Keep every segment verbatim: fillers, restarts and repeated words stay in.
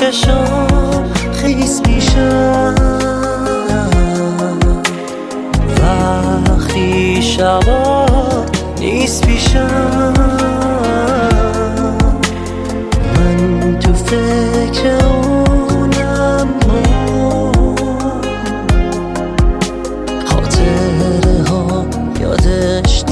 چشم خیس میشم وقتی شبا نیست پیشم. من تو فکر اونم خاطره ها یادش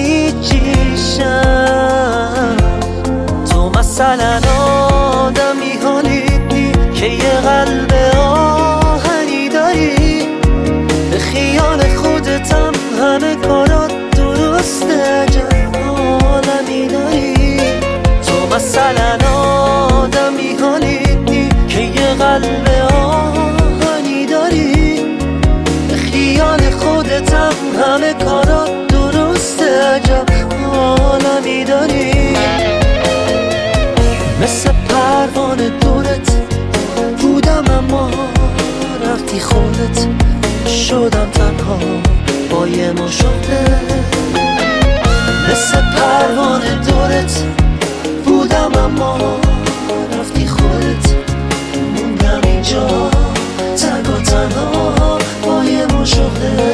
نیچیشم. تو مثلا آدمی حالیدی که یه قلب آهنی داری، به خیال خودتم همه کارات درسته، عجب عالمی داری. تو مثلا آدمی حالیدی که یه قلب آهنی داری، به خیال خودتم همه کارات درسته، عجب عالمی داری. مثل پروانه دورت بودم اما رفتی خودت، شدم تنها با یه مشاهده. مثل پروانه دورت بودم اما رفتی خودت، موندم اینجا تنگ و تنها با یه مشاهده.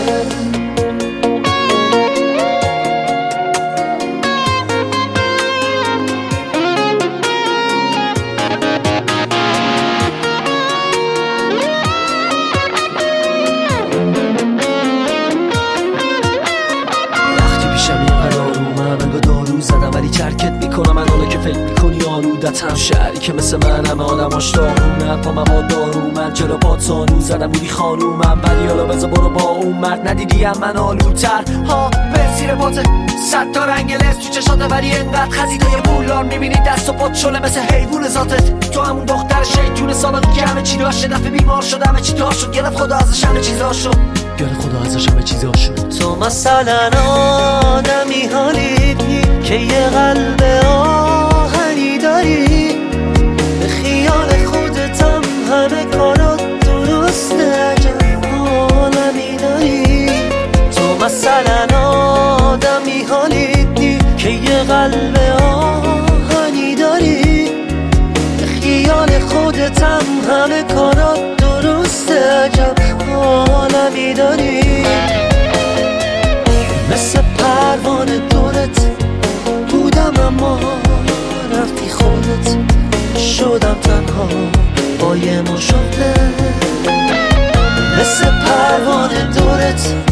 ترکت میکنم من حالا که فکر میکنی آلودتم. شهری که مثل من همه آدماش داغونن، پا با دارو من جلو پات سانو زدم بودی خانومم، ولی حالا بذار برو با اون مرد ندیدی هم من آلودتر. ها به زیر پات صد تا رنگ لس تو چشاته، ولی انقدر خزیدای پولار میبینی دست و پات شله مثل حیوون ذاتت. تو همون دختر شیطون سابقی که همه چی داشت، دفعه بیمار شد همه چی دار شد، گرفت خدا ازش همه چیزا شد، گرفت خدا ازش همه چیزا شد. تو مثلا آدمی حالیدی که یه قلب آهنی داری، به خیال خودتم همه کارات درسته، عجب عالمی داری. تو مثلا آدمی حالیدی که یه قلب آهنی داری، به خیال خودتم همه کارات درسته، عجب عالمی داری. مثل پروانه دورت بودم اما رفتی خودت، شدم تنها با یه مشاهده. مثل پروانه دورت